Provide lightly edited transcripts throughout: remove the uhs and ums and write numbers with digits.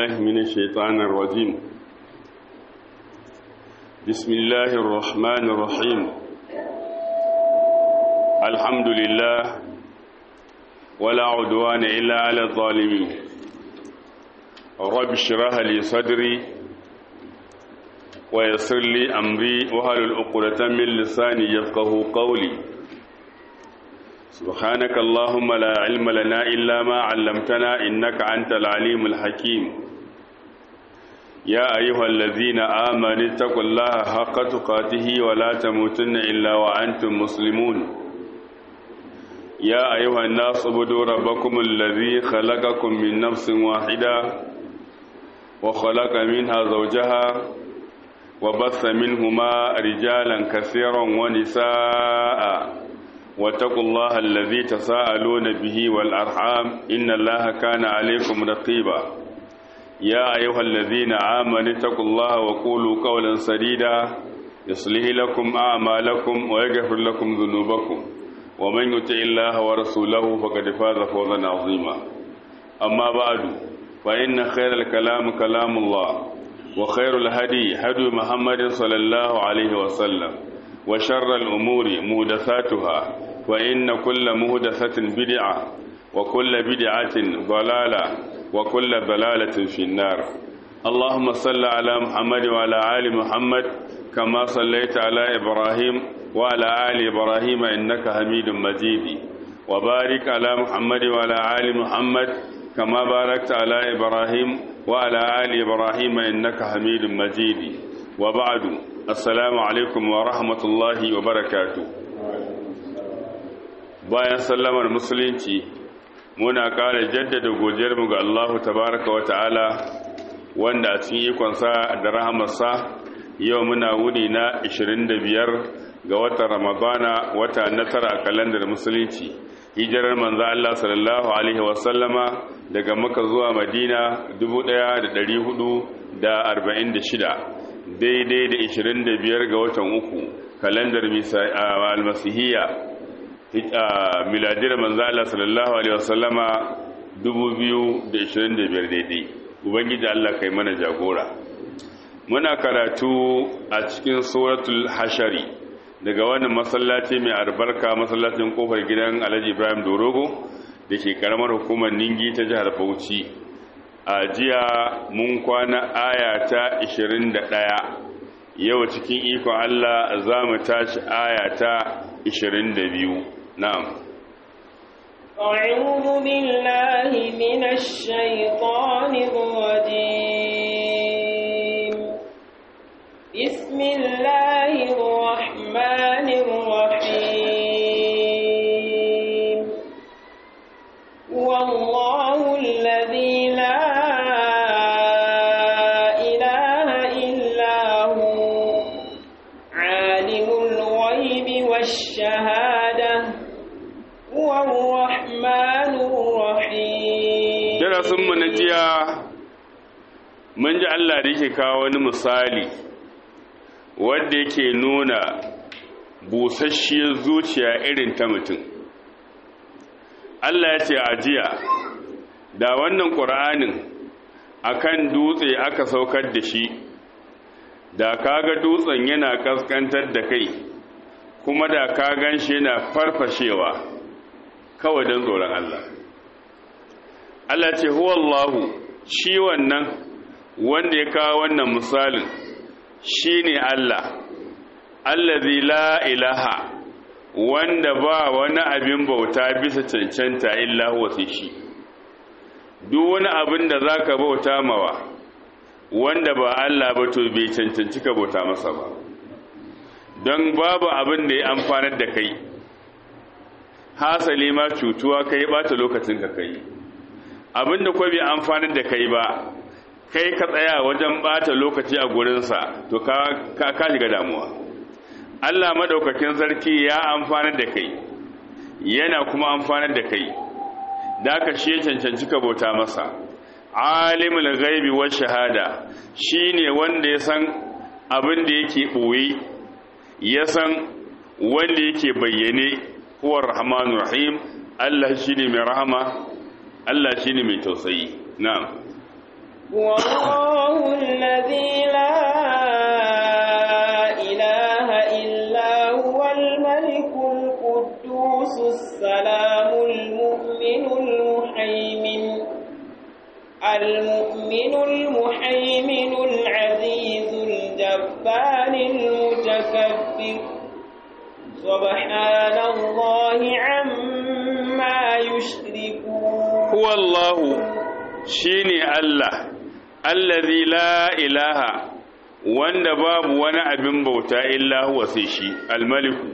من الشيطان الرجيم. بسم الله الرحمن الرحيم. الحمد لله ولا عدوان إلا على الظالمين. رب اشرح لي صدري ويسر لي أمري واحلل عقدة من لساني يفقهوا قولي. سبحانك اللهم لا علم لنا إلا ما علمتنا إنك أنت العليم الحكيم. يا أيها الذين آمنوا اتقوا الله حق تقاته ولا تموتن إلا وأنتم مسلمون. يا أيها الناس اعبدوا ربكم الذي خلقكم من نفس واحدة وخلق منها زوجها وبث منهما رجالا كثيرا ونساء واتقوا الله الذي تساءلون به والأرحام إن الله كان عليكم رقيبا. يا أيها الذين آمنوا اتقوا الله وقولوا قولا سديدا يصلح لكم أعمالكم ويغفر لكم ذنوبكم ومن يطع الله ورسوله فقد فاز فوزا عظيما. أما بعد فإن خير الكلام كلام الله وخير الهدي هدي محمد صلى الله عليه وسلم وشر الأمور مهدثاتها وإن كل مهدثة بدعة وكل بدعة ضلالة وكل ضلالة في النار. اللهم صل على محمد وعلى آل محمد كما صليت على إبراهيم وعلى آل إبراهيم إنك حميد مجيد وبارك على محمد وعلى آل محمد كما باركت على إبراهيم وعلى آل إبراهيم إنك حميد مجيد. وبعد السلام عليكم ورحمة الله وبركاته. bayan sallamar musulunci muna ƙara jaddada godiyarmu ga Allah tabaraka wa ta'ala wanda a cikin ikonsa da rahamarsa yau muna wuni na 25 ga watan Ramadana wata na tara a kalandar musulunci. Hijirar manzo Allah sallallahu alaihi wasallama daga Makka zuwa Madina 1446 daidai da 25 ga watan uku kalandar al-masihiyya miladiyar manzo Allah sallallahu alaihi wasallama 2025 daidai. Ubangiji Allah kai mana jagora. Muna karatu a cikin suratul hashari daga wannan masallaci mai albarka, masallacin kofar gidan Alhaji Ibrahim Dorogo da ke karamar hukumar Ningi ta jihar Bauchi. A jiya mun kwana aya ta 21, yau cikin ikon Allah za mu tashi aya ta 22. Na'am. أعوذ بالله من الشيطان الرجيم. بسم الله الرحمن الرحيم. والله الذي لا إله إلا هو عالم الغيب والشهادة هو الرحمن الرحيم. Darasin mu na jiya mun ji Allah da yake kawo wani misali wanda yake nuna busasshiyar zuciya irin ta mutum. Allah ya ce a jiya da wannan Qur'anin akan dutse aka saukar da shi, da kaga dutsen yana kaskantar da kai kuma da ka ganshi yana farfashewa kawai don tsoron Allah. Allah ce huwallahu, shi wannan wanda ya kawo wannan misalin shine Allah, allazi la ilaha, wanda ba wani abin bauta bisa cancanta illa huwa sai shi. Duk wani abin da zaka bauta mawa wanda ba Allah ba to bai cancanci ka bauta masa ba, don babu abin da ya amfanar da kai, hasali ma cutuwa kai bata lokacin ka kai. Abin da ko bai amfanar da kai ba, kai ka tsaya wajen bata lokaci a gurinsa to ka shiga damuwa. Allah madaukakin sarki ya amfanar da kai, yana kuma amfanar da kai, da ka shi cancanci ka bauta masa. Alimul ghaibi wa shahada, shine wanda ya san abin da yake boye, ya san wanda yake bayyane. Huwa Rahmanur Rahim, Allah shine mai rahama, Allah shine mai tausayi. Na'am. والله الذي لا إله إلا هو الملك القدوس السلام المؤمن المهيمن العزيز الجبار المتكبر سبحان الله عما يشركون هو الله شيني الله الذي لا إله wanda babu wani abin bauta illa huwa sai shi almaliku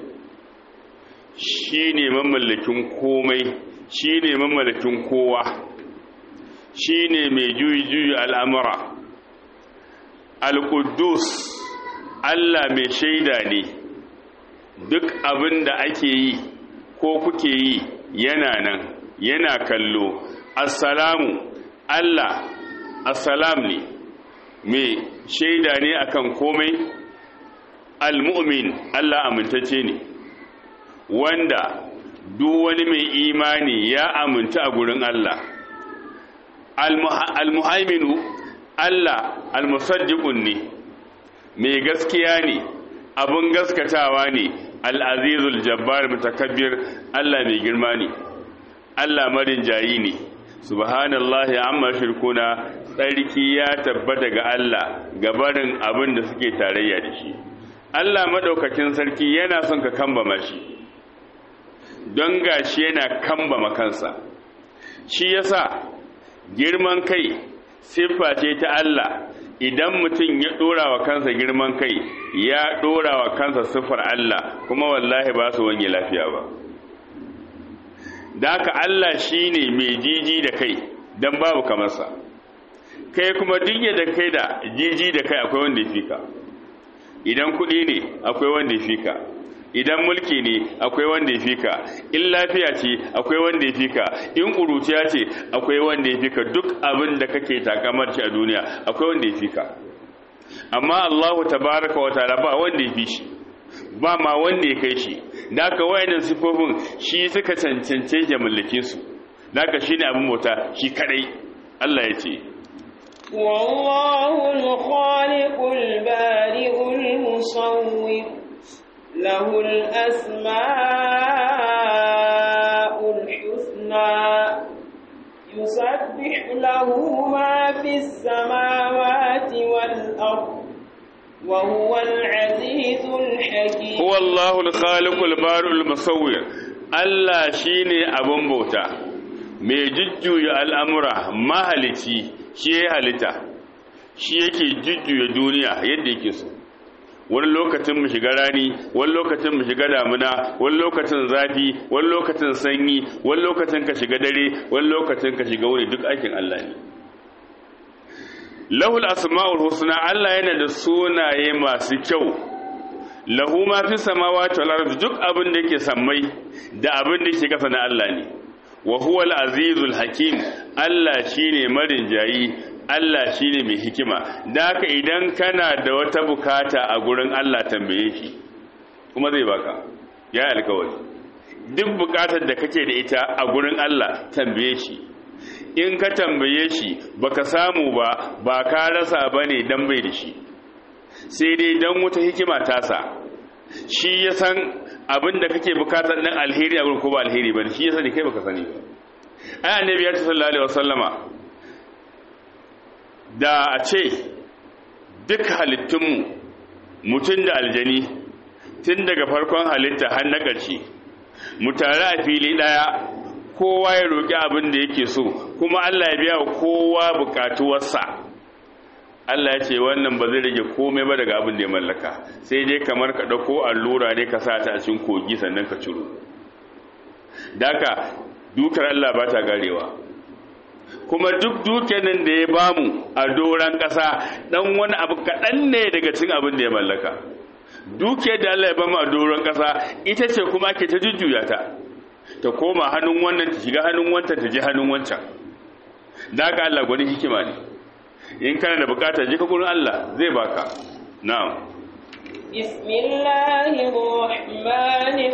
shine mamallakin komai shine mamallakin kowa shine mai juyi al'amura al-Quddus Allah mai shaida ne duk abin da ake yi ko kuke yi yana nan yana kallo assalamu Allah assalam ne mai shaida ne akan komai al-mu'min Allah amintacce ne wanda duk wani mai imani ya aminta a gurin Allah al-muhaiminu Allah al-musaddiqun ne mai gaskiya ne abun gaskatawa ne al-azizul jabbar mutakabbir Allah mai girma ne Allah marin jayi ne subhanallahi amma shirkuna tsarki ya tabbata ga Allah gabarin abin da suke tarayya da shi Allah madaukakin sarki yana son ka kambama shi don gashi yana kambama kansa shi yasa girman kai siffa ce ta Allah idan mutum ya dora wa kansa girman kai ya dora wa kansa siffar Allah kuma wallahi ba su wange lafiya ba da haka Allah shine mai jiji da kai dan babu kamarsa kai kuma dinge da kai da jiji da kai akwai wanda ya fika idan kudi ne akwai wanda ya fika idan mulki ne akwai wanda ya fika in lafiya ce akwai wanda ya fika in kuruciya ce akwai wanda ya fika duk abin da kake takamar shi a duniya akwai wanda ya fika amma Allahu tabaraka wa ta'ala ba wanda ya fi shi ba ma wanda ya kai shi naka wayannan sifofin shi suka cancance ya mallake su naka shine abin bauta shi kadai Allah ya ce wallahu al-khaliqul bari'ul musawwir lahu al-asma'ul husna yusabbihu lahu ma fis samawati wal ardh وهو العزيز الحكيم هو الله الخالق البارئ المصور الله shine abun bauta mai jujjuya al'amura mahalici shi ya halitta shi yake jujjuya duniya yadda yake so wani lokacin mu shiga rani wani lokacin mu shiga damuna wani lokacin zafi wani lokacin sanyi wani lokacin ka shiga dare wani lokacin ka shiga wuri duk aikin Allah ne lahul asma'ul husna Allah yana da sunaye masu kyau lahu ma fi samawati wal ardi duk abin da yake sammai da abin da yake kasa na Allah ne wa huwal azizul hakim Allah shine marinjayi Allah shine mai hikima da haka idan kana da wata bukata a gurin Allah tambaye shi kuma zai baka ya alƙawari duk bukatar da kake da ita a gurin Allah tambaye shi in ka tambaye shi baka samu ba ka rasa bane dan bai da shi sai dai dan wata hikima tasa shi ya san abin da kake bukatar dan alheri a gurin ko ba alheri bane shi ya sani kai baka sani ba ai annabi ya sallallahu alaihi wasallama da a ce duk halittunmu mutum da aljani tun daga farkon halitta har na ƙarshe mu tare a fili daya kowa ya roƙi abin da yake so kuma Allah ya biya wa kowa bukatuwarsa Allah ya ce wannan ba zai rage komai ba daga abin da ya mallaka sai dai kamar ka dauko allura ne ka sa ta a cikin kogi sannan ka ciro daka dukar Allah ba ta garewa kuma duk dukenin da ya bamu a doran ƙasa dan wani abu kaɗan ne daga cikin abin da ya mallaka duke da Allah ya bamu a doran ƙasa ita ce kuma ke ta jujjuya ta koma hannun wannan ta shiga hannun wancan ta je hannun wancan da haka Allah gwani hikima ne in kana da bukata je ka gurin Allah zai baka na'am bismillahir rahmanir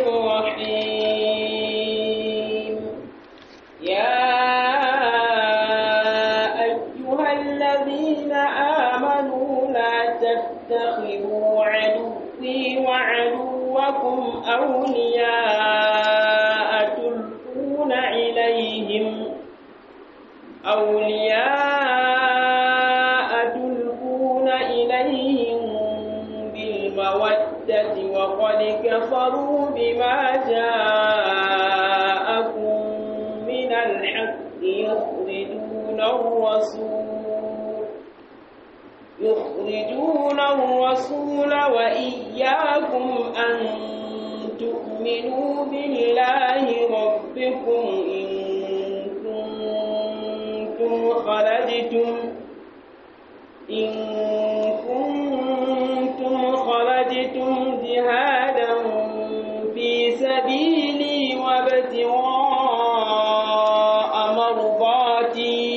rahim ya ayyuhallazina تتخذوا عدوي وعدوكم أولياء تلقون إليهم بالمودة وقد كفروا بما جاءكم من الحق يخرجون الرسول وإياكم أن تؤمنوا بالله ربكم إن كنتم خرجتم جهادا في سبيلي وابتغاء مرضاتي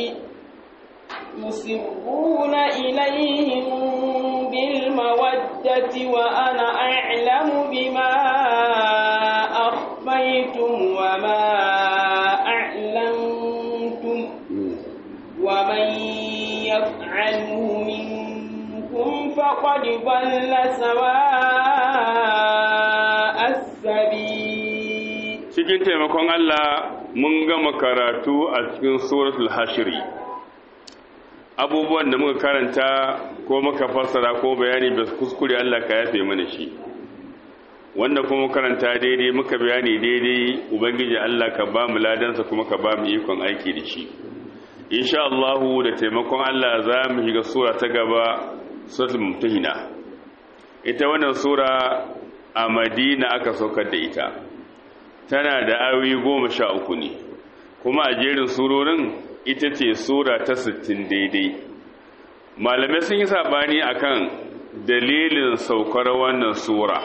يسرون إليهم بالمودة وأنا أعلم بما أخفيتم وما أعلنتم ومن يفعله منكم فقد ضل سواء السبيل. cikin taimakon Allah mun gama karatu a cikin suratul hashri. Abubuwan da muka karanta ko muka fassara ko bayani ba kuskure Allah ka yafe mana shi, wanda kuma karanta daidai muka bayani daidai ubangiji Allah ka ba mu ladansa kuma ka ba mu ikon aiki da shi. Insha Allah da taimakon Allah za mu shiga sura ta gaba, suratul mumtahina. Ita wannan sura a Madina aka saukar da ita, tana da ayoyi 13 ne, kuma a jerin surorin ita ce sura ta 60 daidai. Malamai sun yi sabani akan dalilin saukar wannan sura.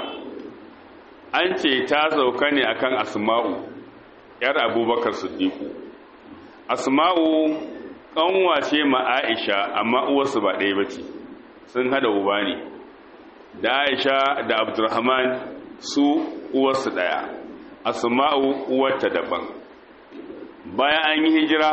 An ce ta sauka ne akan Asma'u yar Abubakar Siddiqu. Asma'u kanwa ce ma Aisha amma uwarsu ba ɗaya bace, sun hada uba ne. Da Aisha da Abdurrahman su uwarsu ɗaya, Asma'u uwarta daban. Bayan an yi hijira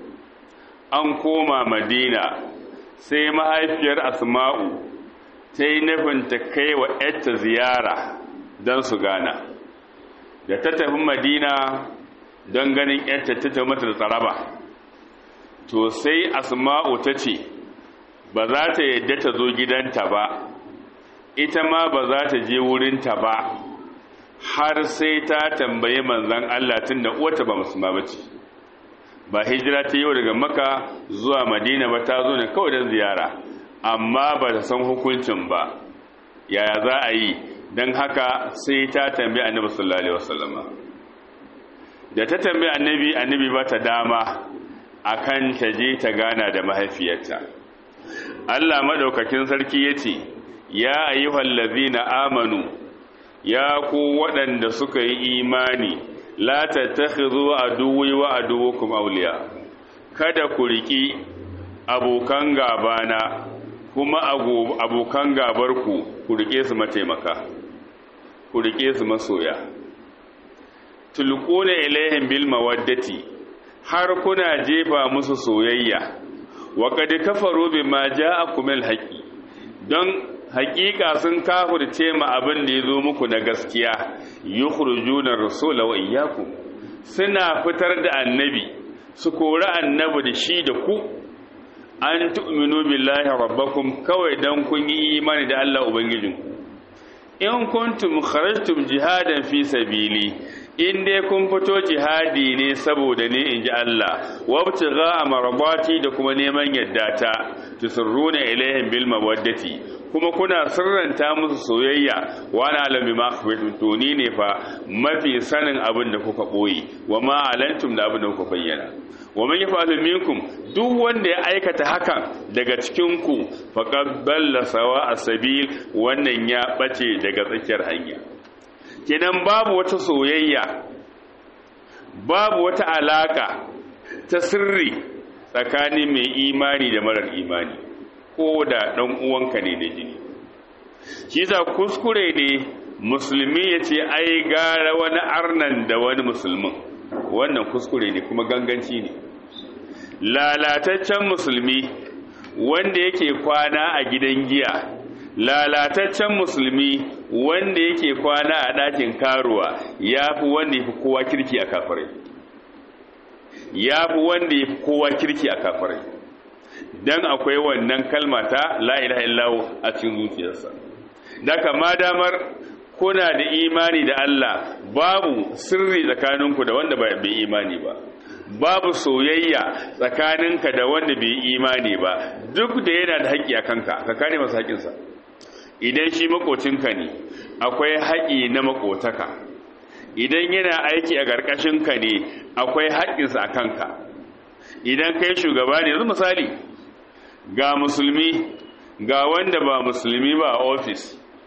an koma Madina, sai mahaifiyar Asma'u ta yi nufin ta kai wa ‘yarta ziyara don su gana. Da ta tafi Madina don ganin ‘yarta ta tafi mata da tsaraba, to sai Asma'u ta ce ba za ta yadda ta zo gidanta ba, ita ma ba za ta je wurinta ba, har sai ta tambayi manzon Allah tun da uwarta ba musulma ba ce. Ba hijira ta yau daga Makka zuwa Madina ba, ta zo ne kawai don ziyara, amma ba ta san hukuncin ba, yaya za a yi. Don haka sai ta tambayi Annabi sallallahu alaihi wasallam. Da ta tambayi Annabi ba ta dama akan ta je ta gana da mahaifiyarta. Allah madaukakin sarki yace, ya ayyuhallazina amanu, ya ku waɗanda suka yi imani, la tattakhidhu aduwwi wa aduwwakum awliya, kada ku riki abokan gabana kuma abokan gabarku ku rike su mataimaka, ku rike su masoya. Tulquna ilaihim bil mawaddati, har kuna jefa musu soyayya. Wa qad kafaru bima ja'akum al haqi, don hakika sun kafirce ma abin da yazo muku na gaskiya. Yukhrujuna ar-rasula wa iyyakum, suna fitar da annabi, su kori annabi da shi da ku. An tu'minu billahi rabbakum, kawai dan kun yi imani da Allah ubangijinku. In kuntum kharajtum jihadan fi sabili, in dai kun fito jihadi ne saboda ne inji Allah, wabtigha amradati, da kuma neman yaddata, tusirruna ilaihim bil mawaddati, kuma kuna sirranta musu soyayya. Wa ana alam bima akhfaytum, to ni ne fa mafi sanin abin da kuka boye, wa ma alantum, da abin da kuka bayyana. Wa man yaf'alu minkum, duk wanda ya aikata hakan daga cikin ku, faqad dalla sawa as-sabil, wannan ya bace daga tsakiyar hanya. Kenan babu wata soyayya, babu wata alaka ta sirri tsakanin mai imani da marar imani, ko da dan uwanka ne da jini. Shi za kuskure ne musulmi ya ce ai gara wani arnan da wani musulmin, wannan kuskure ne kuma ganganci ne. Lalataccen musulmi wanda yake kwana a gidan giya lalataccen musulmi wanda yake kwana a ɗakin karuwa ya fi wanda ya fi kowa kirki a kafirai, ya fi wanda ya fi kowa kirki a kafirai, don akwai wannan kalma ta la ilaha illallah a cikin zuciyarsa. Daga madamar kuna da imani da Allah, babu sirri tsakaninku da wanda bai imani ba, babu soyayya tsakaninka da wanda bai imani ba, duk da yana da haƙƙi a kanka ka kare masa haƙƙinsa. Idan shi makocinka ne akwai haƙƙi na makotaka, idan yana aiki a ƙarƙashinka ne akwai haƙƙinsa a kanka. Idan kai shugaba ne, yanzu misali ga musulmi ga wanda ba musulmi ba a ofis,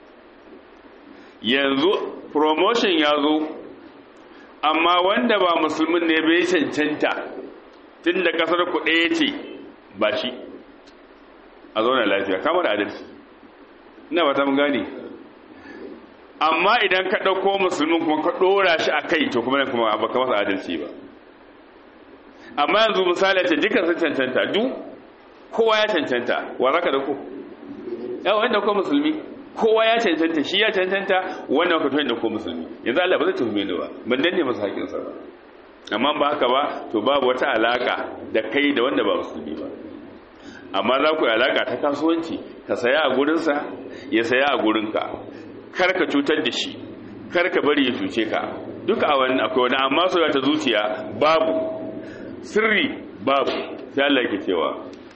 yanzu promotion ya zo, amma wanda ba musulmin ne bai cancanta tun da kasar ku ɗaya ce ba shi, a zauna lafiya kamar adalci. Ina ba ta mun gane. Amma idan ka ɗauko musulmin kuma ka ɗora shi a kai, to kuma ba ka masa adalci ba. Amma yanzu misali ce duka sun cancanta, duk kowa ya cancanta, wa za ka dauko? Yawon wanda ko musulmi kowa ya cancanta, shi ya cancanta, wannan ka tuwanda ko musulmi. Yanzu Allah ba zai tuhume ni ba, ban danne masa haƙinsa ba. Amma ba haka ba, to babu wata alaƙa da kai da wanda ba musulmi ba. Amma za ku yi alaƙa ta kasuwanci, ka saya a gurinsa, ya saya a gurinka, kar ka cutar da shi, kar ka bari ya cuce ka. Duka a wani akwai wani, amma soyayya ta zuciya babu, sirri babu. Sai Allah ke cewa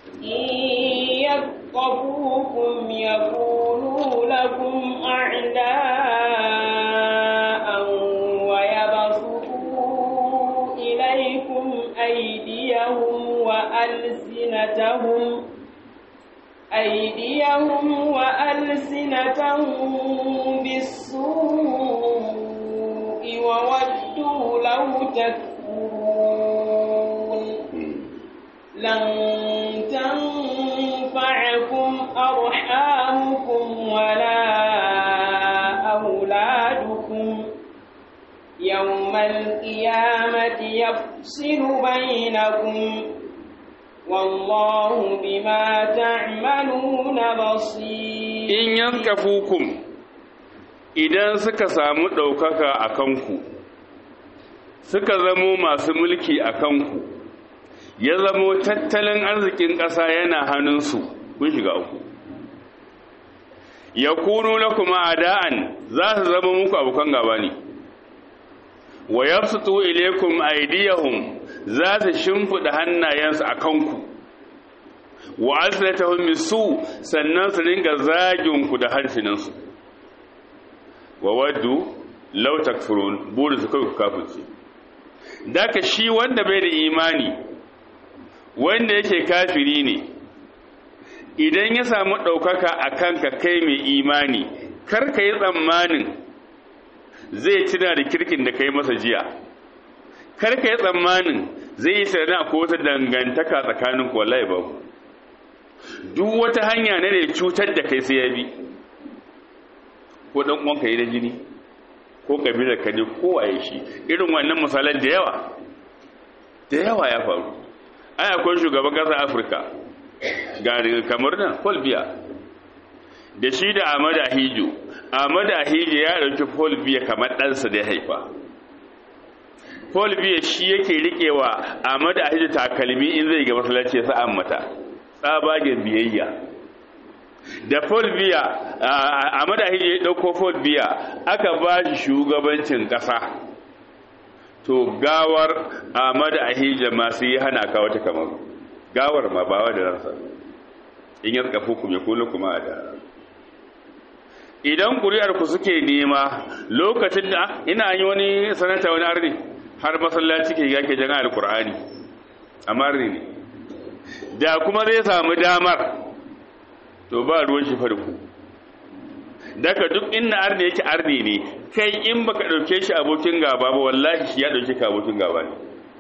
يَثْقَفُوكُمْ يَكُونُوا لَكُمْ أَعْدَاءً وَيَبْسُطُوا إِلَيْكُمْ أَيْدِيَهُمْ وَأَلْسِنَتَهُم بِالسُّوءِ وَوَدُّوا لَوْ تَكْفُرُونَ لَن تَنفَعَكُمْ أَرْحَامُكُمْ وَلَا أَوْلَادُكُمْ يَوْمَ الْقِيَامَةِ يَفْصِلُ بَيْنَكُمْ وَاللَّهُ بِمَا تَعْمَلُونَ بَصِيرٌ. إن ينكفوكم idan suka samu ɗaukaka a kanku, suka zamo masu mulki a kanku, ya zamo tattalin arzikin ƙasa yana hannunsu, kun shiga uku. Ya kunu lakum a'da'an, za su zama muku abokan gaba ne. Wa yabsutu ilaykum aydiyahum, za su shimfida hannayensu a kanku. Wa aslatahum bisu, sannan su ringa zagin ku da harfinansu. Wa waddu law takfurun, burin su kai ku kafirci. Daka shi wanda bai da imani, wanda yake kafiri ne, idan ya samu ɗaukaka a kanka kai mai imani, kar ka yi tsammanin zai tuna da kirkin da kai masa jiya, kar ka yi tsammanin zai yi sanarwa ko wata dangantaka tsakanin ku, wallahi babu. Duk wata hanya ne da cutar da kai sai ya bi, ko ɗan uwanka yi da jini, ko kabilar ka ne, ko waye shi. Irin wannan misalan da yawa ya faru. Ai akwai shugaban ƙasar Afirka ga kamar nan Paul Biya da shi da Ahmad Ahijo. Ahmad Ahijo ya ɗauki Paul Biya kamar ɗansa da ya haifa. Paul Biya shi yake riƙewa Ahmad Ahijo takalmi in zai ga masallaci ya sa mata, tsabagen biyayya. Da Paul Biya Ahmad Ahijo ya ɗauko Paul Biya aka ba shi shugabancin ƙasa, to gawar Ahmad Ahijo ma sai ya hana ka wata kamar gawar ma bawa da ransa. In ya tsafu ku me kullu kuma da idan kuri'ar ku suke nema lokacin da ina yi wani sanata wani arni har masallaci ke yake jan alqur'ani amma arni da kuma zai samu damar to ba ruwan shi farko. Daga duk inda arni yake arni ne, kai in baka dauke shi abokin gaba ba wallahi shi ya dauke ka abokin gaba ne.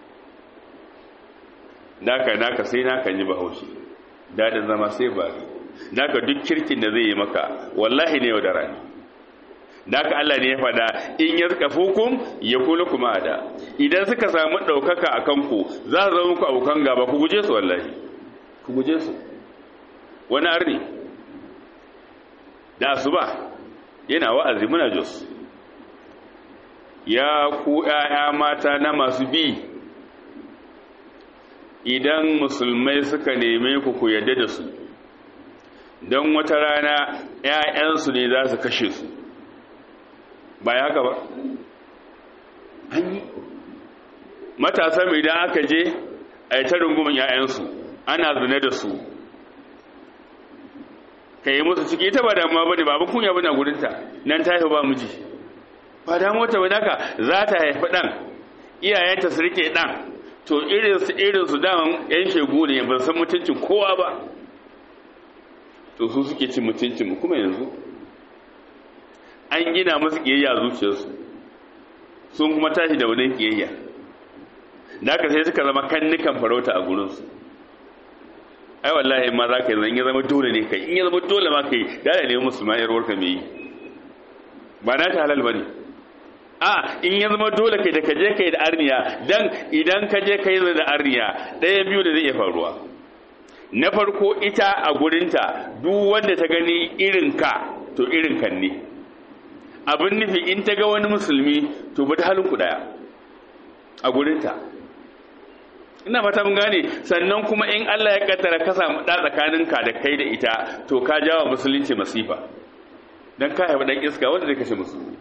Naka sai naka yi bahaushe, dadin zama sai ba. Naka duk kirkin da zai yi maka wallahi ne da rani. Naka Allah ne ya fada in yazkafukum yakulukum ada. Idan suka samu daukaka akan ku za su zama muku abokan gaba, ku guje su wallahi. Ku guje su. Wani arni da asuba yana wa'azi muna Jos, ya ku ‘ya'ya mata na masu bi, idan musulmai suka neme ku yadda da su, don wata rana ‘ya'yansu ne za su kashe su, ba ya haka ba? An yi matasan idan aka je a yi ta rungumin ‘ya'yansu ana zune da su, ka yi musu ciki ita ba damuwa ba ne, ba kunya ba na gudunta nan ta haifu ba miji, ba damuwa ta wani haka za ta haifi ɗan, iyayenta su rike ɗan, to irinsu daman ‘yan shegu ne ba san mutuncin kowa ba, to su suke cin mutuncin mu kuma yanzu an gina musu ƙiyayya zuciyarsu, sun kuma tashi da wani ƙiyayya, da aka sai suka zama kannukan farauta a gurinsu. Ai wallahi ma za ka yi in ya zama dole ne kai, in ya zama dole ma kai da ne musulman yarwarka mai yi ba na ta halal ba ne. In ya zama dole kai da ka je kai da arniya, dan idan ka je kai da arniya ɗaya biyu da zai iya faruwa. Na farko ita a gurinta duk wanda ta gani irin ka to irin kan ne, abin nufi in ta ga wani musulmi to ba ta halin ku daya a gurinta, ina fata mun gane. Sannan kuma in Allah ya kaddara ka samu da tsakaninka da kai da ita to ka jawo musulunci masifa, dan ka haifa dan iska wanda zai kashe musulmi.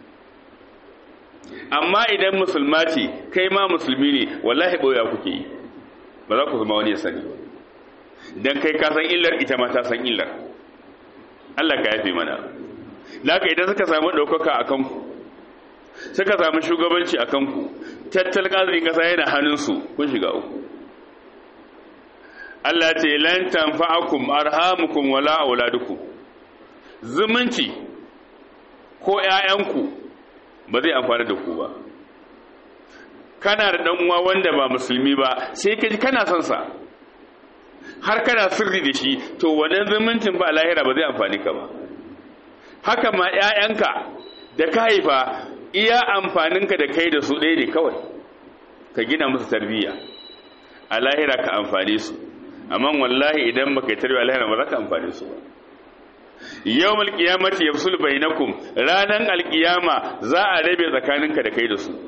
Amma idan musulma ce kai ma musulmi ne, wallahi boya kuke yi, ba za ku zama wani ya sani ba, dan kai ka san illar, ita ma ta san illar. Allah ka yafe mana. Laka idan suka samu ɗaukaka a kanku, suka samu shugabanci a kanku, tattalin arzikin ƙasa yana hannunsu, kun shiga uku. Allah ce lan tanfa'akum arhamukum wala auladukum, zumunci ko ƴaƴanku ba zai amfana da ku ba. Kana da dan uwa wanda ba musulmi ba, sai kaji kana son sa har kana sirri da shi, to wannan zumuncin ba lahira ba zai amfani ka ba. Haka ma ƴaƴanka da ka haifa, iya amfaninka da kai da su ɗaya ne kawai, ka gina musu tarbiyya, a lahira ka amfane su. Amma wallahi idan baka yi tarbiyya lahira ba za ka amfane su ba. Yawmul qiyamati yafsul bainakum, ranan alqiyama za a rabe tsakaninka da kai da su.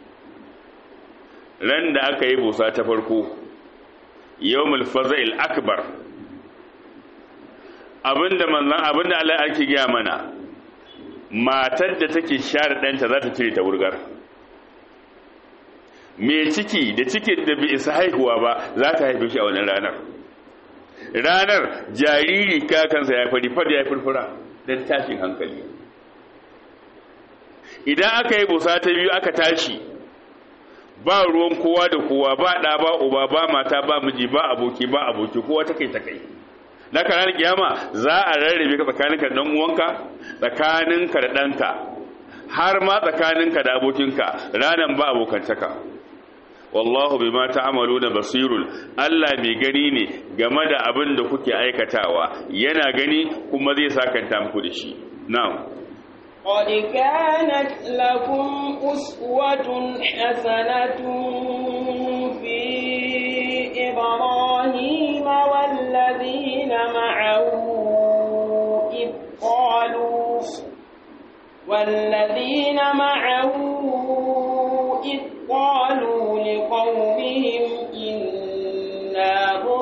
Ran da aka yi busa ta farko, yawmul faza'il akbar, abinda Allah ake gaya mana, matar da take share ɗanta za ta cire ta wurgar, mai ciki da cikin da bai isa haihuwa ba za ta haife shi a wannan ranar jariri kakansa ya fari fadi ya furfura don tashin hankali. Idan aka yi busa ta biyu aka tashi, ba ruwan kowa da kowa, ba ɗa ba uba ba mata ba miji ba aboki kowa ta kai. Da ka ranar kiyama za a rarrabe ka tsakaninka da ɗan uwanka, tsakaninka da ɗanka, har ma tsakaninka da abokinka, ranar ba abokantaka. Wallahu bima ta'maluna basirun, Allah mai gani ne game da abin da kuke aikatawa, yana gani kuma zai sakanta muku da shi. Na'am. قد كانت لكم أسوة حسنة في إبراهيم والذين معه إذ قالوا لقومهم إنا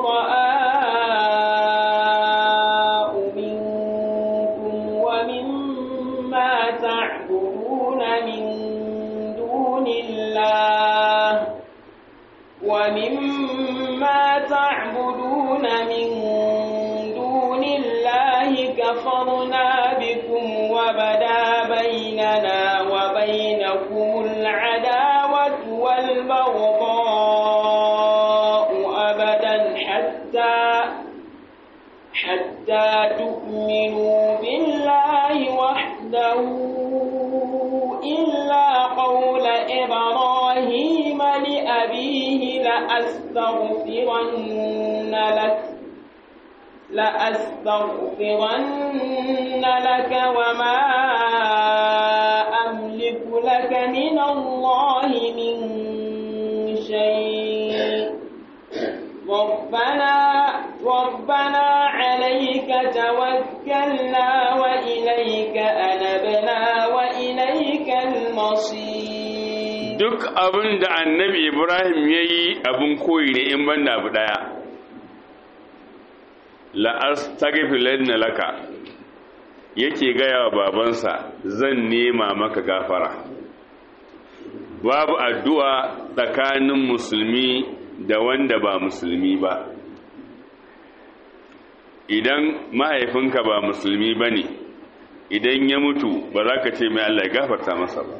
براء منكم ومما تعبدون من دون الله كفرنا بكم وبدا بيننا وبينكم العداوة والبغضاء أبدا حتى تؤمنوا بالله وحده إلا قول إبراهيم لأبيه لأستغفرن لك وما أملك لك من الله من شيء ربنا عليك توكلنا وإليك abin da annabi Ibrahim ya yi abin koyi ne in banda abu ɗaya, la'astaghfiranna laka, yake gaya wa babansa zan nema maka gafara. Babu addu'a tsakanin musulmi da wanda ba musulmi ba. Idan mahaifinka ba musulmi ba ne, idan ya mutu ba za ka ce mai Allah ya gafarta masa ba.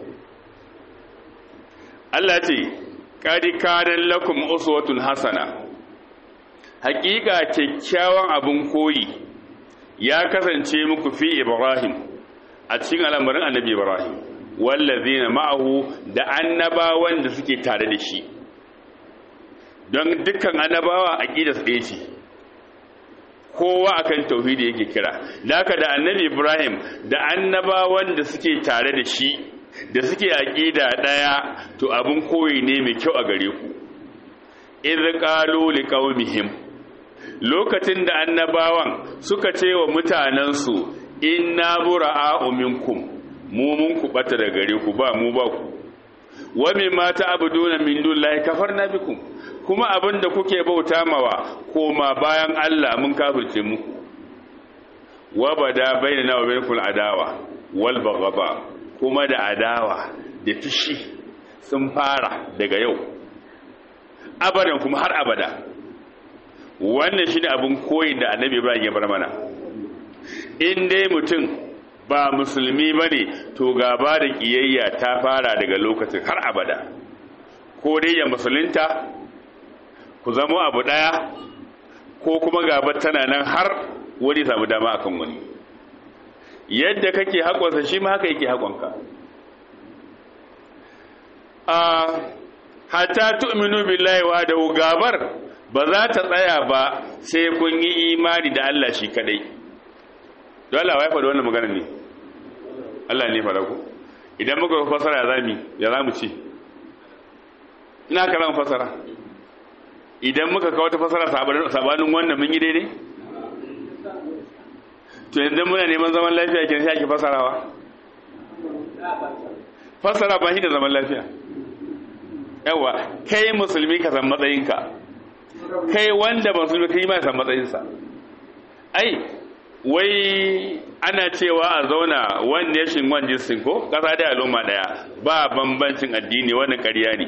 Allah ce, ƙari kanan lakum uswatun hasana, hakika kyakkyawan abin koyi ya kasance muku fi Ibrahim a cikin al'amarin annabi Ibrahim, wallazina ma'ahu da annabawan da suke tare da shi. Don dukkan annabawa aqidar ɗaya ce, kowa akan tauhidi yake kira. Laka da annabi Ibrahim da annabawan da suke tare da shi da suke aqida ɗaya, to abin koyi ne mai kyau a gare ku. Idh qalu liqaumihim, lokacin da annabawan suka ce wa mutanensu, inna bura'a'u minkum, mu mun kubata da gare ku, ba mu ba ku, wa mimma ta'buduna min dunillahi kafarna bikum, kuma abinda kuke bauta mawa koma bayan Allah mun kafirce muku. Wa bada bainana wa bainakum adawa wal baghdha, kuma da adawa da fishi sun fara daga yau abadan kuma har abada. Wannan shine abin koyin da annabi Ibrahim ya bar mana. In dai mutum ba musulmi bane, to gaba da kiyayya ta fara daga lokacin har abada. Ko dai ya musulunta ku zama abu daya, ko kuma gaba tana nan har wani samu dama akan wani. Yadda kake haƙonsa shi ma haka yake haƙonka. Hatta tu'minu billahi wa da gabar ba za ta tsaya ba sai kun yi imani da Allah shi kadai. Don Allah ya faɗi wannan magana ne? Allah ne faɗa ku? Idan muka fasara ya zamu ci? Ina karan fasara. Idan muka kawo ta fasara sabanin wannan mun yi daidai? To yanzu muna neman zaman lafiya kin sai ake fasarawa? Fasara ba shi da zaman lafiya. Yawa, kai musulmi ka san matsayinka. Kai wanda musulmi kai ma san matsayinsa. Ai, wai ana cewa a zauna one nation one jinsin ko kasa da al'umma daya, ba bambancin addini, wannan ƙarya ne.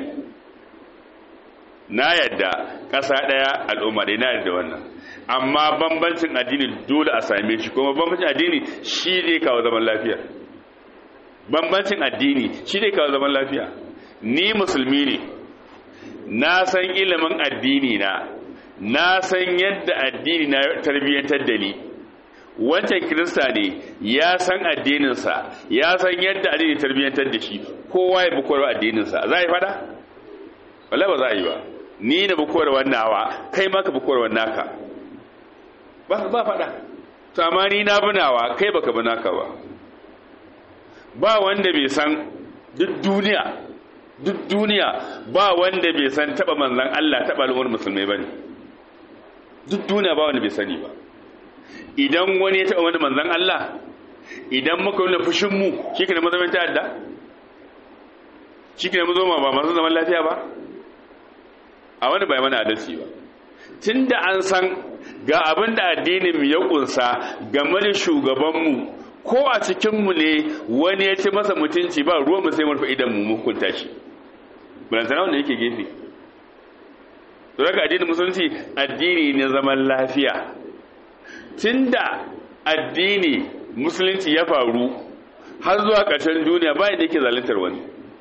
Na yadda kasa daya al'umma daya, na yadda wannan. Amma bambancin addini dole a same shi, kuma bambancin addini shi ne kawo zaman lafiya. Bambancin addini shi ne kawo zaman lafiya. Ni musulmi ne, na san ilimin addini na san yadda addini na tarbiyyantar da ni. Wancan kirista ne, ya san addininsa, ya san yadda addini tarbiyyantar da shi. Kowa ya bukowa addininsa, za a yi fada? Wala ba za a yi ba. Ni na bukowa wannawa, kai ma ka bukowa naka. Ba fada. Amma ni na binawa, kai baka binaka ba. Ba wanda bai san duk duniya ba wanda bai san taba manzon Allah, taba al'ummar musulmai bane. Duk duniya ba wanda bai sani ba. Idan wani ya taba wani manzon Allah, idan muka nuna fushin mu, shike ne mazamin ta'adda? Shike ne mu zo ba masu zaman lafiya ba? A wani bai mana adalci ba. Tunda an san ga abin da addinin mu ya kunsa game da shugabanmu, ko a cikinmu ne wani ya ce masa mutunci, ba ruwan mu sai mu rufe idan mu hukunta shi. Bulantana wanda yake gefe. To daga addinin musulunci addini ne zaman lafiya. Tunda addini musulunci ya faru har zuwa ƙarshen duniya ba yadda yake zaluntar wani.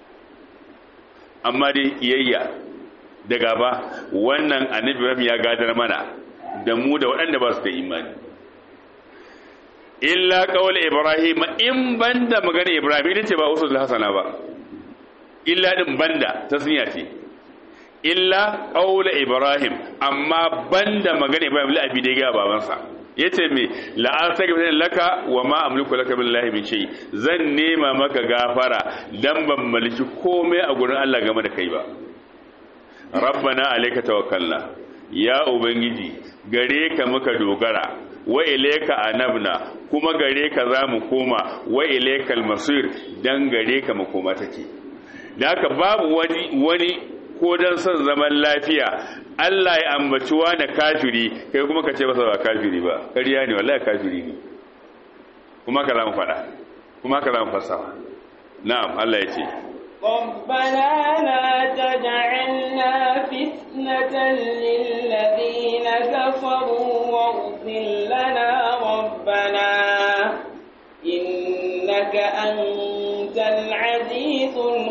Amma dai iyayya da gaba wannan annabi Ibrahim ya gadar mana da mu da waɗanda ba su da imani. Illa qawl Ibrahim, in banda magana Ibrahim, ita ce ba usul hasana ba. Illa din banda tasniya ce. Illa qawl Ibrahim, amma banda magana Ibrahim la abi da ga babansa. Yace me la astaghfiru laka wa ma amliku laka billahi min shay. Zan nema maka gafara dan ban maliki komai a gurin Allah game da kai ba. Rabbana alayka tawakkalna, ya ubangiji gare ka muka dogara, wa ilayka anabna, kuma gare ka zamu koma, wa ilaykal masir, dan gare ka makoma take. da haka babu wani ko dan son zaman lafiya Allah ya ambaci wani kafiri kai kuma ka ce masa ba kafiri ba ƙarya ne wallahi kafiri ne kuma ka zamu faɗa kuma ka zamu fassara na'am Allah ya ce ربنا لا تجعلنا فتنة للذين كفروا واغفر لنا ربنا إنك أنت العزيز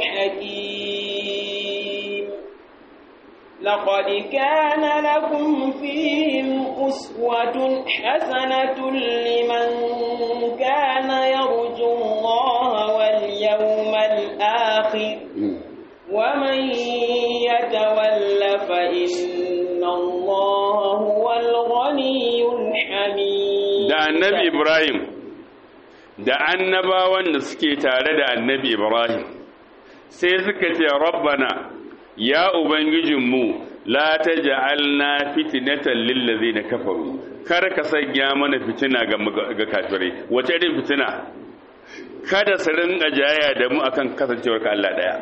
الحكيم لقد كان لكم فيهم أسوة حسنة لمن كان يرجو الله واليوم الآخر ومن يتول فإن الله هو الغني الحميد da annabi Ibrahim da annabawan da suke tare da annabi Ibrahim sai suka ce rabbana ya ubangijinmu la taj'alna fitnatan lil ladzina kafaru kar ka sanya mana fitina ga kafirai wace irin fitina kada su rinka jayaya da mu akan kasancewar ka Allah daya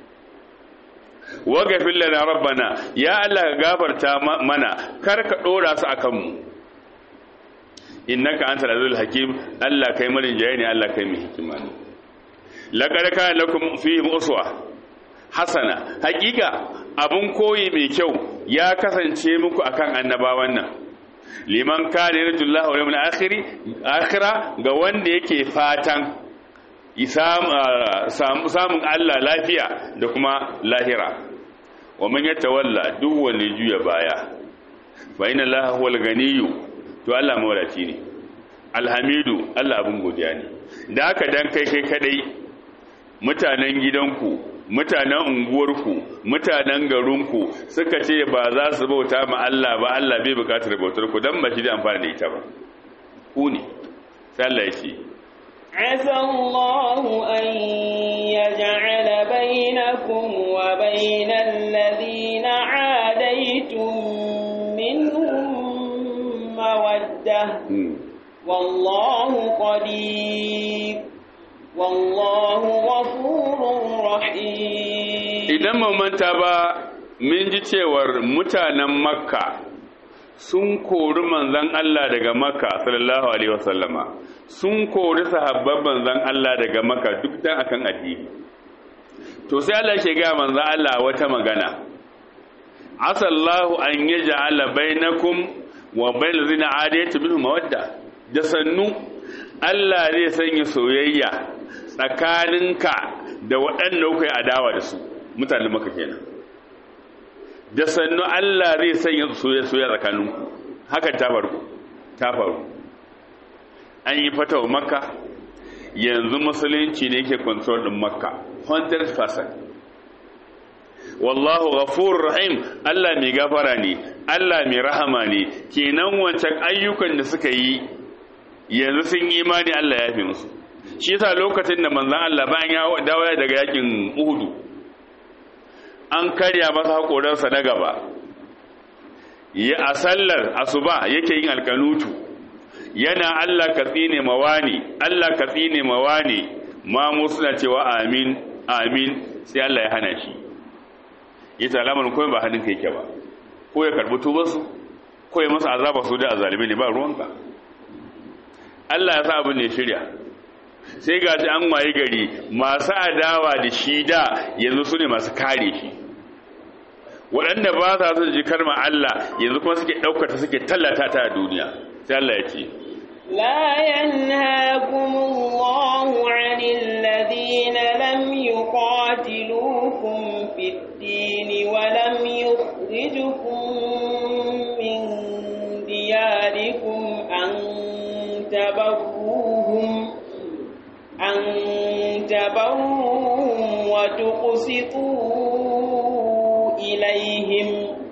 wa ghafir lana rabbana ya Allah ka gafarta mana kar ka dora su akan mu innaka antal azizul hakim Allah kai marin jaye ne Allah kai mai hikima ne laqad kana lakum fihim uswa hasana hakika abun koyi mai kyau ya kasance muku akan annabawan nan liman kana yarjullahi wal yawmil akhira ga wanda yake fatan samun Allah lafiya da kuma lahira wa man yatawalla duk wanda juya baya fa inna Allaha huwal ganiyyu to Allah mawlaci ne alhamidu Allah abun godiya ne da haka dan kai kadai mutanen gidanku mutanen unguwarku mutanen garinku suka ce ba za su bauta ma Allah ba Allah bai bukatar bautar ku dan ba shi da amfani da ita ba ku ne sai Allah ya ce عسى الله أن يجعل بينكم وبين الذين عاديتم منهم مودة والله قدير والله غفور رحيم idan mu manta ba mun ji cewar mutanen Makka sun kori manzon Allah daga Makka sallallahu alaihi wasallama sun kori sahabban manzon Allah daga Makka duk dan akan addini to sai Allah ya ga manzon Allah wata magana asallahu an yaj'ala bainakum wa bainal ladina adaytum minhum mawadda da sannu Allah zai sanya soyayya tsakaninka da waɗanda kuka yi adawa da su mutanen Makka kenan da sannu Allah zai sanya soyayya tsakaninku hakan ta faru an yi fatawa Makka yanzu musulunci ne yake control din Makka 100%. wallahu ghafurur rahim Allah mai gafara ne Allah mai rahama ne kenan wancan ayyukan da suka yi yanzu sun yi imani Allah ya fi musu shi yasa lokacin da manzon Allah bayan ya dawo daga yakin Uhud an karya masa hakoransa na gaba ya a sallar asuba yake yin alkanutu yana Allah ka tsine mawani Allah ka tsine mawani ma mu suna cewa amin amin sai Allah ya hana shi yace alamar koyi ba hannun kai yake ba ko ya karbi tubarsu ko ya masa azaba su da azalimi ne ba ruwanka Allah ya sa abin ne shirya sai ga shi an waye gari masu adawa da shi da yanzu su ne masu kare shi waɗanda ba sa su ji kalmar Allah yanzu kuma suke ɗaukata suke tallata ta a duniya sai Allah ya ce لا ينهاكم الله عن الذين لم يقاتلوكم في الدين ولم يخرجكم من دياركم أن تبروهم وتقسطوا إليهم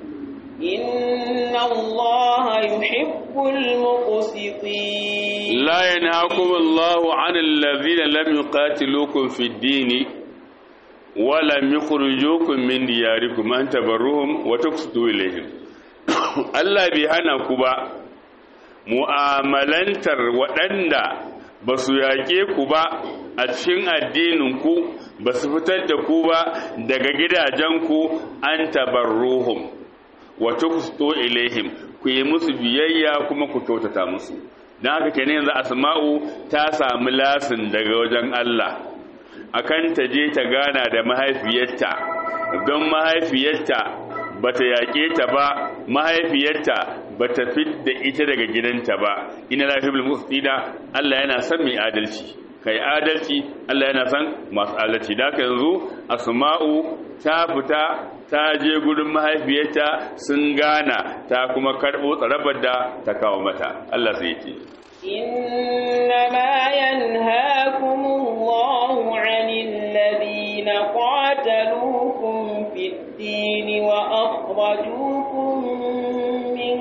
إن الله يحب المقسطين لا ينهاكم الله عن الذين لم يقاتلوكم في الدين ولم يخرجوكم من دياركم أن تبروهم وتقسطوا إليهم Allah bai hana ku ba mu'amalantar waɗanda ba su yaƙe ku ba a cikin addininku ba su fitar da ku ba daga gidajenku an tabarruhum wa tuqsitu ilaihim ku yi musu biyayya kuma ku kyautata musu. Dan haka kenan yanzu Asma'u ta samu lasin daga wajen Allah akan ta je ta gana da mahaifiyarta, don mahaifiyarta bata yaƙe ta ba, mahaifiyarta bata fidda ita daga gidanta ba. Inna la yuhibbul muqsitina, Allah yana son mai adalci. Kai adalci, Allah yana son masu adalci. Da haka yanzu Asma'u ta fita ta je gurin mahaifiyarta sun gana, ta kuma karɓo tsarabar da ta kawo mata. Allah sai ce إنما ينهاكم الله عن الذين قاتلوكم في الدين وأخرجوكم من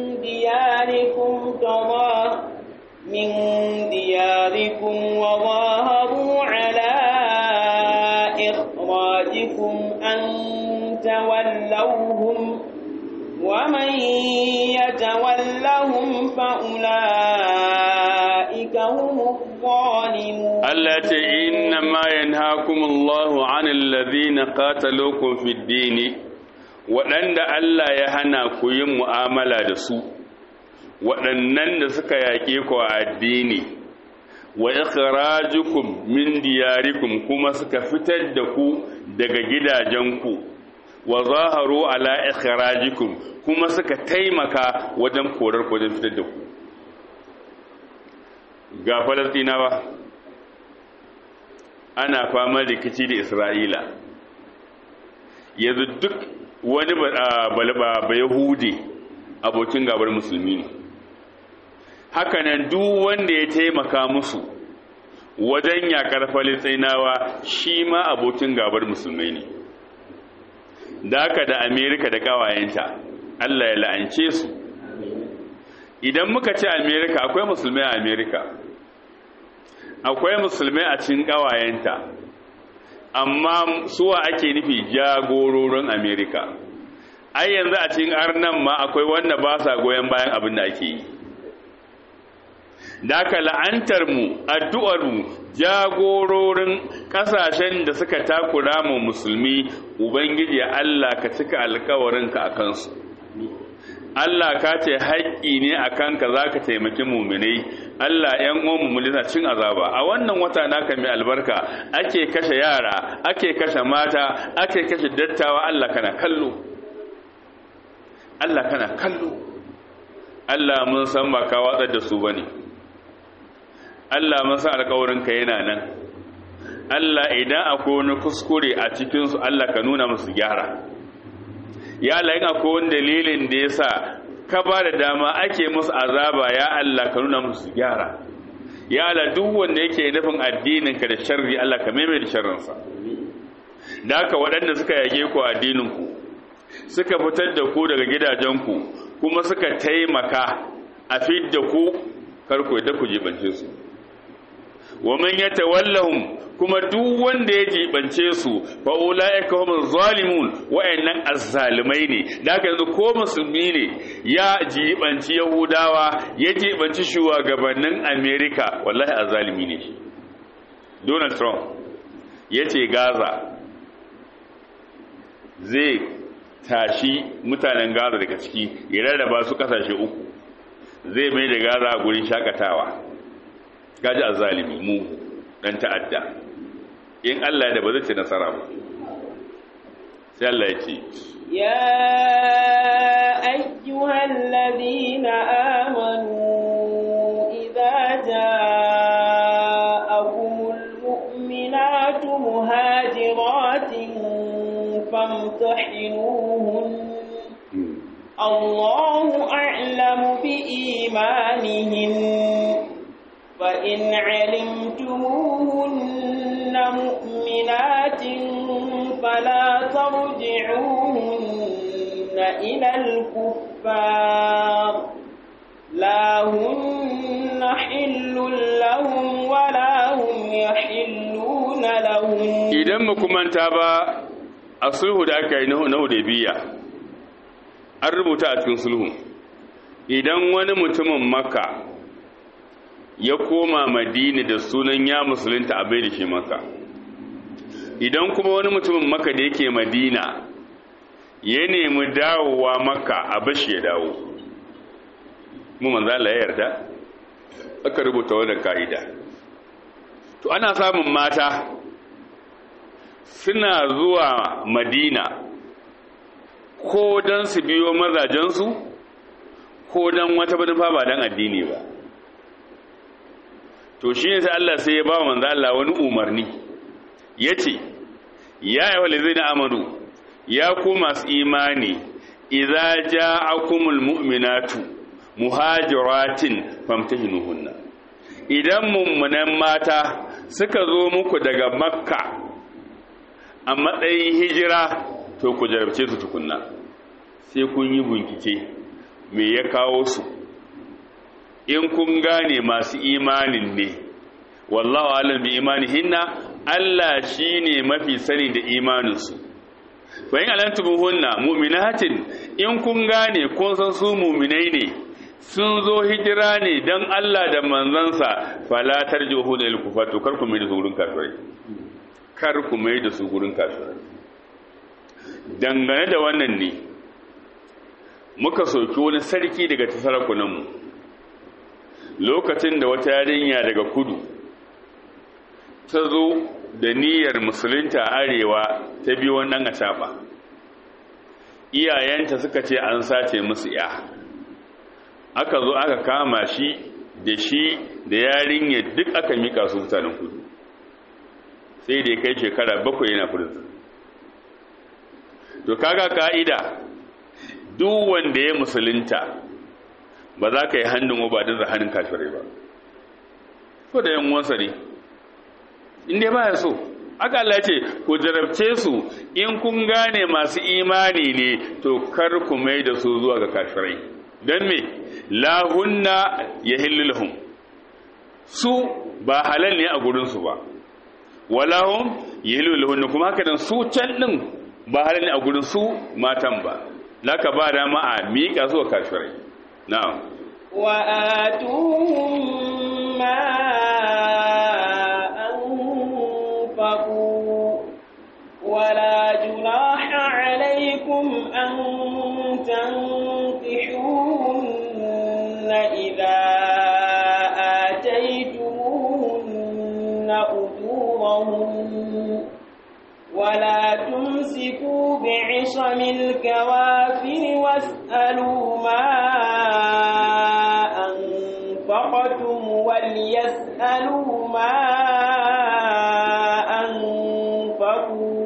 دياركم وظاهروا على إخراجكم أن تولوهم ومن يتولهم فأولئك هم الظالمون. التي إنما ينهاكم الله عن الذين قاتلوكم في الدين وأن الله يهناكم مؤاملة دسو waɗannan da suka yaƙe ku a addini wa ikhrajukum min diyarikum kuma suka fitar da ku daga gidajenku wa zaharu ala ikhrajikum kuma suka taimaka wajen korar ku wajen fitar da ku. Ga Falastinawa ana fama rikici da Isra'ila, yanzu duk wani ba Yahudi abokin gabar musulmi ne. Hakanan duk wanda ya taimaka musu wajen yakar Falastinawa shi ma abokin gabar musulmai ne. Da haka da Amerika da kawayenta Allah ya la'ance su. Idan muka ce Amerika, akwai musulmai a Amerika, akwai musulmai a cikin kawayenta, amma suwa ake nufi jagororin Amerika. Ai yanzu a cikin arnan ma akwai wanda ba sa goyon bayan abin da ake yi. Da aka la'antarmu, addu'armu, jagororin ƙasashen da suka takura mu musulmi, Ubangiji Allah ka cika alkawarinka a kansu. Allah ka ce haƙƙi ne a kanka za ka taimaki muminai. Allah ‘yan uwan mummulina cin azaba. A wannan wata naka mai albarka ake kashe yara, ake kashe mata, ake kashe dattawa. Allah kana kallo. Allah kana kallo. Allah mun san ba ka watsar da su ba ne. Allah mun san alƙawarinka yana nan. Allah idan akwai wani kuskure a cikinsu, Allah ka nuna musu gyara. Ya Allah in akwai wani dalilin da ya sa ka ba da dama ake musu azaba, ya Allah ka nuna musu gyara. Ya Allah duk wanda yake nufin addininka da sharri, Allah ka maimaita sharrinsa. Da haka waɗanda suka yage ku addininku, suka fitar da ku daga gidajenku, kuma suka taimaka a fidda ku, kar ku yadda ku jibance su. Wa man yatawallahum, kuma duk wanda ya jibance su, fa ulaika humuz zalimun, wa'annan azzalimai ne. Da haka yanzu ko musulmi ne ya jibanci Yahudawa, ya jibanci shugabannin America, wallahi azzalimi ne shi. Donald Trump yace Gaza zai tashi mutanen Gaza daga ciki, ya rarraba su kasashe uku, zai mai da Gaza gurin shakatawa. Gaji azzalimi mu dan ta'adda. In Allah ya da ba zai ci nasara ba. Sai Allah ya ce ya ayyuhal ladina amanu idza ja'akumul mu'minatu muhajiratin famtahinuhun Allahu a'lamu bi imanihin فإن علمتموهن مؤمنات فلا ترجعوهن إلى الكفار لا هن حل لهم ولا هم يحلون لهم. idan muku manta ba a sulhu da aka yi na Hudaybiya an rubuta a cikin sulhu idan wani mutumin Makka ya koma Madina da sunan ya musulunta a bai da shi Makka. Idan kuma wani mutumin Makka da yake Madina ya nemi dawowa Makka a bashi ya dawo, mu manzo Allah ya yarda, aka rubuta wannan kaida. To ana samun mata suna zuwa Madina ko dan su biyo mazajensu ko dan wata manufa ba dan addini ba. To shi ne sai Allah sai ya ba wa manzo Allah wani umarni, yace ya ayyuhal ladzina amanu, ya ku masu imani, idza ja'akumul mu'minatu muhajiratin famtahinuhunna, idan mummunan mata suka zo muku daga Makka a matsayin hijira, to ku jarabce su tukunna, sai kun yi bincike me ya kawo su. In kun gane masu imanin ne, wallahu alam bi imanihinna, Allah shine mafi sani da imaninsu. Fa in alantubuhunna mu'minatin, in kun gane kun san su mu'minai ne, sun zo hijira ne dan Allah da manzansa, fala tarjuhu lil kufar, to kar ku mai da su gurin kafirai, kar ku mai da su gurin kafirai. Dangane da wannan ne muka soki wani sarki daga sarakunanmu lokacin da wata yarinya daga kudu ta zo da niyyar musulunta arewa ta biyo wannan a shafa. Iyayenta suka ce an sace musu ya, aka zo aka kama shi da yarinya duk aka mika su mutanen kudu, sai da ya kai shekara 7 yana furinsa. To kaga ka'ida, duk wanda ya musulunta ba za ka yi hannun ba da hannun kafirai ba, ko da yan uwansa ne, inda ba ya so. Aka Allah ce ku jarabce su, in kun gane masu imani ne, to kar ku mai da su zuwa ga kafirai. Don me? Lahunna yahillu lahum, su ba halal ne a gurinsu ba, walahum yahillu lahunna, kuma haka dan su can din ba halal ne a gurin su matan ba, laka ba da ma a miƙa zuwa kafirai. Na'am. Wa atuhum ma anfaqu wala junaha alaykum an tankihunna idha ataytumuhunna ujurahum ولا تمسكوا بعصم الكوافر واسألوا ما أنفقتم وليسألوا ما أنفقوا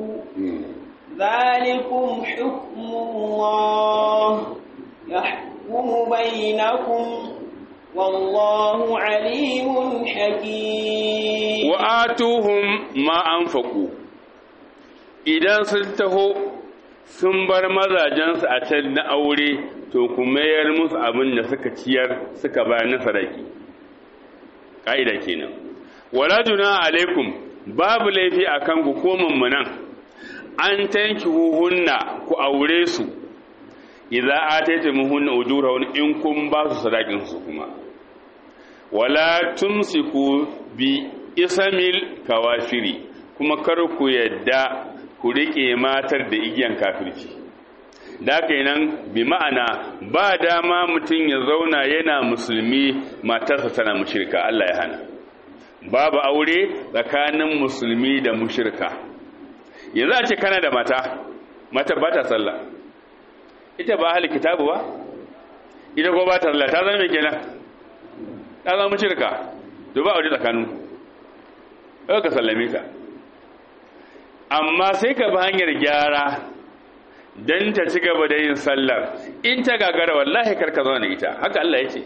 ذلكم حكم الله يحكم بينكم والله عليم حكيم. وآتوهم ما أنفقوا، idan sun taho sun bar mazajensu a can na aure, to ku mayar musu abin da suka ciyar suka bayar na sadaki. Ka'ida kenan. Wala juna alaikum, babu laifi akan ku ko mummunan an tanki hunna, ku aure su, idza ataytumuhunna ujurahun, in kun ba su sadakin su kuma. Wala tumsiku bi isamil kawafiri, kuma kar ku yadda ku riƙe matar da igiyan kafirci. Da kenan bi ma'ana ba dama mutum ya zauna yana musulmi matarsa tana mushrika, Allah ya hana. Babu aure tsakanin musulmi da mushrika. Yanzu a ce kana da mata ba ta sallah, ita ba ahli kitabu ba, ita ko ba ta sallah, ta zama mai kenan, ta zama mushrika. To ba aure tsakanin ka sallame ta, amma sai ka bi hanyar gyara don ta ci gaba da yin sallar. In ta gagara wallahi karka zo da ita, haka Allah ya ce.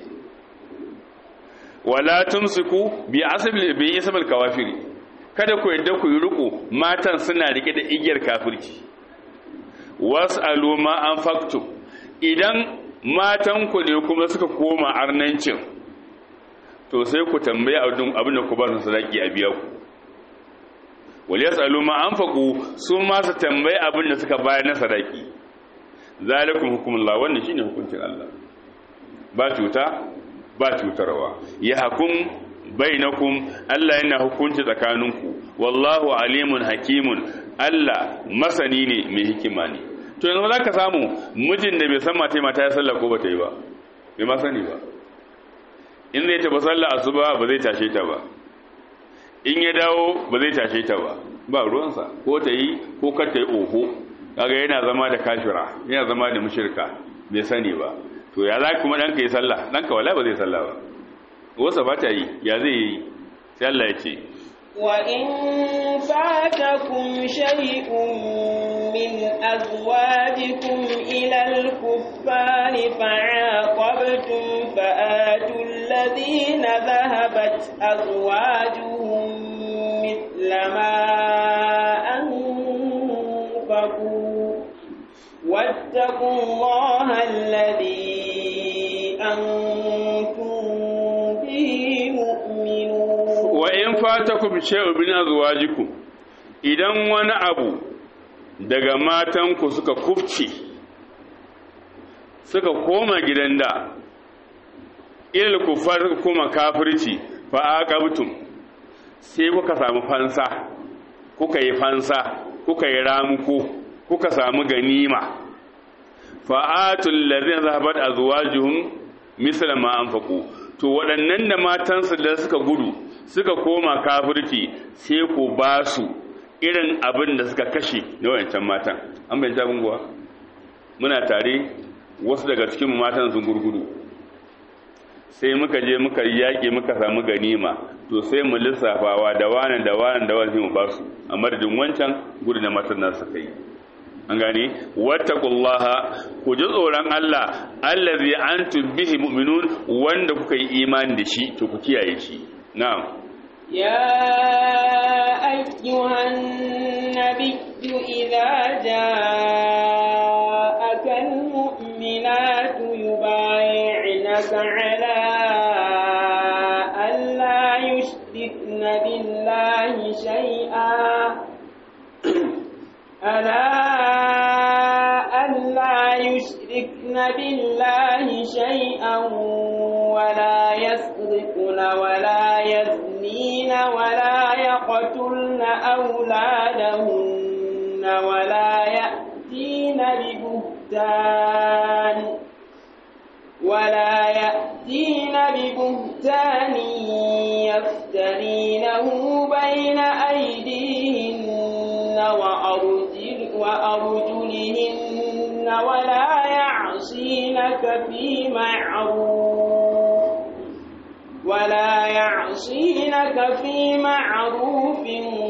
Wala tumsiku bi ismil kawafiri, kada ku yadda ku yi riko matan suna rike da igiyar kafirci. Was'alu ma anfaqtu, idan matan ku ne kuma suka koma arnancin, to sai ku tambaye abin da ku ba su sadaki a biya ku. wal yasalu ma anfaqu, su ma su tambayi abin da suka bayar na sadaki. Zalikum hukumullah, wannan shine hukuncin Allah, ba cuta ba cutarwa. Ya hukum bainakum Allah yana hukunci tsakaninku wallahu alimun hakimun Allah masani ne mai hikima ne. To yanzu za ka samu mijin da bai san mata ya sallah ko ba ta yi ba bai ma sani ba. In zai taɓa sallah asuba ba zai tashe ta ba, in ya dawo ba zai tashe ta ba ruwansa, ko ta yi ko kar ta yi oho. Kaga yana zama da kafira, yana zama da mushrika bai sani ba. To ya za kuma ɗanka yi sallah? Ɗanka wala ba zai sallah ba, wasa ba ta yi, ya zai yi? Sai Allah ya ce وإن فاتكم شيء من أزواجكم إلى الكفار فعاقبتم فآتوا الذين ذهبت أزواجهم مثل ما أنفقوا واتقوا الله الذي أنتم به مؤمنون. وإن فاتكم شيء من أزواجكم idan wani abu daga matanku suka kufce suka koma gidan da ilal kufar kuma kafirci fa aqabtum sai kuka samu fansa kuka yi fansa kuka yi ramuko kuka samu ganima fa atul ladina zahabat azwajuhum misla ma anfaqu to waɗannan da matansu da suka gudu suka koma kafirci sai ku ba su irin abin da suka kashe na wayancan matan. An bai jabin guwa muna tare, wasu daga cikin matan sun gurgudu, sai muka je muka yaƙi muka samu ganima, to sai mu lissafawa da wani da wani da wani mu ba su a madadin wancan gudu da matan nasu suka yi. An gane, wattaqullaha, ku ji tsoron Allah allazi antum bihi mu'minun, wanda kuka yi imani da shi to ku kiyaye shi. Na'am. يا أيها النبي إذا جاءك المؤمنات يبايعنك على ألا يشركن بالله شيئا ولا يسرقن ولا يزنين ولا يقتلن أولادهن ولا يأتين ببهتان يفترينه بين أيديهن وأرجلهن ولا يعصينك في معروف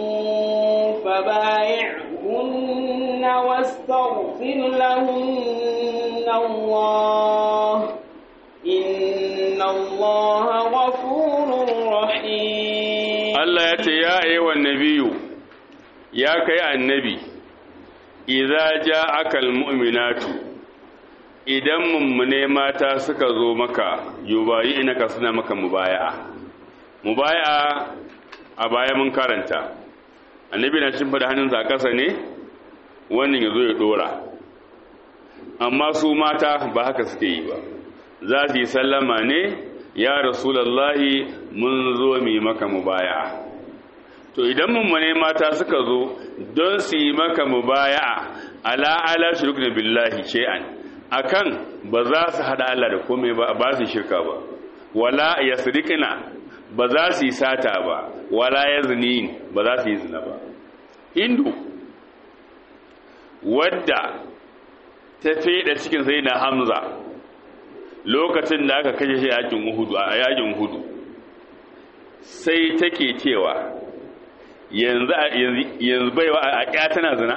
فبايعهن واستغفر لهن الله إن الله غفور رحيم. الله يا أيها النبي يا كي النبي إذا جاءك المؤمنات idan mummune mata suka zo maka yubayi inaka suna maka mubaya'a a baya mun karanta annabi na shimfida hannun sa kasa ne wannan yazo ya dora, amma su mata ba haka suke yi ba, za su yi sallama ne ya rasulullahi mun zo mu maka mubaya'a. To idan mummune mata suka zo don su yi maka mubaya'a ala shirku billahi shay'an, akan ba za su hada Allah da komai ba su shirka ba, wala yasrikna ba za su yi sata ba, wala yaznin ba za su yi zina ba. Hindu wadda ta feda cikin sayyidina Hamza lokacin da aka kashe shi a yakin Uhud sai take cewa yanzu baiwa a ƙya tana zina.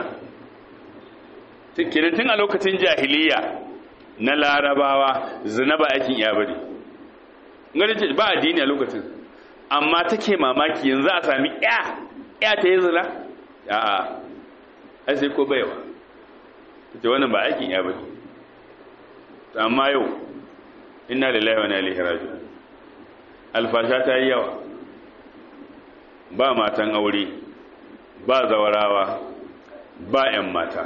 Tun a lokacin jahiliya na larabawa zina ba aikin iya bane, ba addini a lokacin, amma take mamaki yanzu a sami ya ta yi zina. A'a, ai sai ko baiwa ta wannan ba aikin iya bane. Amma yau inna lillahi wa inna ilaihi raji'un, alfasha ta yi yawa, ba matan aure, ba zawarawa, ba 'yan mata.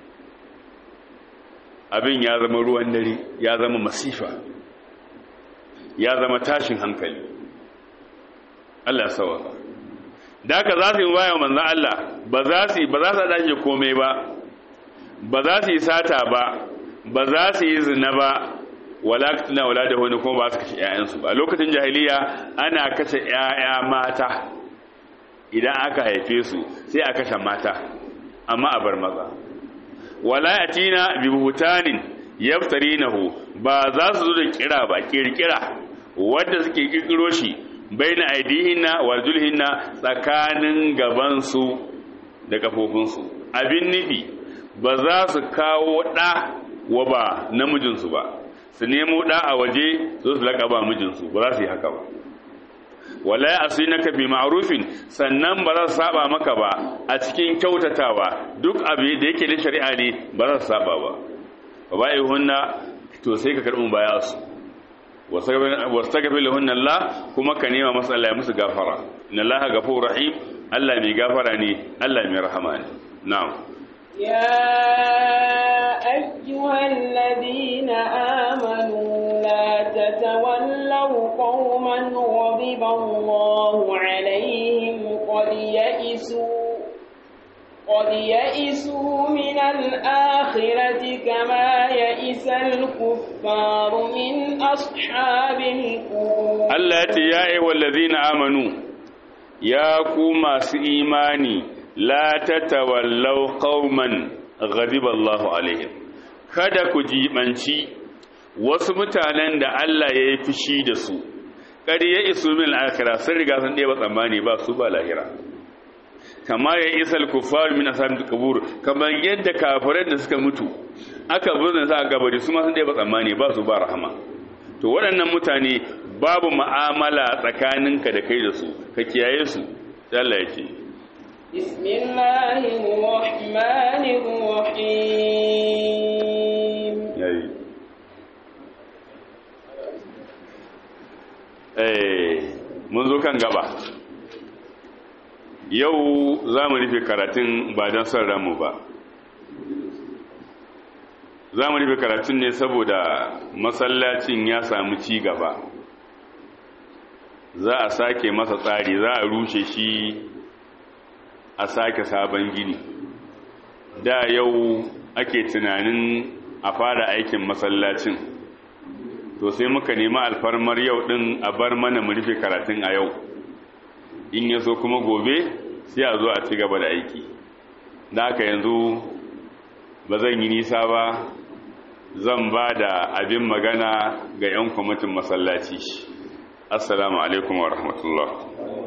Abin ya zama ruwan dare, ya zama masifa, ya zama tashin hankali. Allah sawaka da haka za su yi waya manzon Allah ba za su dace komai ba za su yi sata ba za su yi zina ba wala tana wala da wani kuma ba su kashe ƴaƴansu ba lokacin jahiliya ana kashe ƴaƴa mata idan aka haife su sai a kashe mata amma a bar maza wala yatina bi buhtanin yaftarinahu ba za su zo da kirkira wanda suke kirkiro shi baina aidihinna warjulhinna tsakanin gaban su da kafofin su abin nufi ba za su kawo da wa ba namijin su ba su nemo da a waje su laƙaba mijin su ba za su yi haka ba wala asinaka bi ma'rufin sannan ba za su saba maka ba a cikin kyautatawa duk abu da yake da shari'a ne ba za su saba ba baihunna to sai ka karɓi baya su wastaghfir lahunna Allah kuma ka nema masa Allah ya musu gafara inna Allah ghafurur rahim Allah mai gafara ne Allah mai rahama ne na'am ya ayyuhalladhina amanu la tatawallaw qauman ghadiba Allahu alaihim قد يئسوا من الآخرة كما يئس الكفار من أصحاب القبور التي يا أيها الذين آمنوا يا كوما إيماني لا تتولوا قوما غضب الله عليهم kada ku jibanci wasu mutanen da Allah ya yi fushi da su kadi ya isu min al-akhirah sun riga sun ɗeba tsammani ba su ba lahira kama ya isal kufar min ashabil qubur kamar yadda kafirai da suka mutu aka burin sa a gabari su ma sun dai ba tsammani ba su ba rahama to waɗannan mutane babu mu'amala tsakaninka da kai da su ka kiyaye su sai Allah ya ce bismillahir rahmanir rahim mun zo kan gaba yau za mu rufe karatun ba don son ranmu ba za mu rufe karatun ne saboda masallacin ya samu ci gaba za a sake masa tsari za a rushe shi a sake sabon gini da yau ake tunanin a fara aikin masallacin to sai muka nemi alfarmar yau din a bar mana mu rufe karatun a yau in ya so kuma gobe sai a zo a ci gaba da aiki da haka yanzu ba zan yi nisa ba zan ba da abin magana ga 'yan kwamitin masallaci assalamu alaikum wa rahmatullah